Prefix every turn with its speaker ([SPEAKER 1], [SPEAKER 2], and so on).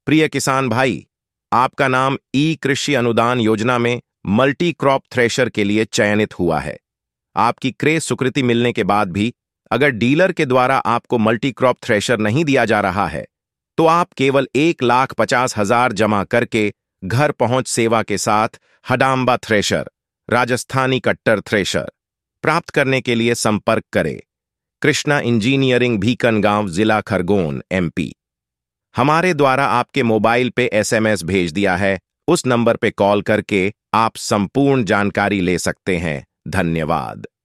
[SPEAKER 1] प्रिय किसान भाई, आपका नाम ई कृषि अनुदान योजना में मल्टी क्रॉप थ्रेशर के लिए चयनित हुआ है। आपकी क्रय स्वीकृति मिलने के बाद भी अगर डीलर के द्वारा आपको मल्टी क्रॉप थ्रेशर नहीं दिया जा रहा है, तो आप केवल 1,50,000 जमा करके घर पहुंच सेवा के साथ हडाम्बा थ्रेशर, राजस्थानी कट्टर थ्रेशर प्राप्त करने के लिए संपर्क करें। कृष्णा इंजीनियरिंग, भीकनगांव, जिला खरगोन, MP। हमारे द्वारा आपके मोबाइल पे SMS भेज दिया है। उस नंबर पे कॉल करके आप संपूर्ण जानकारी ले सकते हैं। धन्यवाद।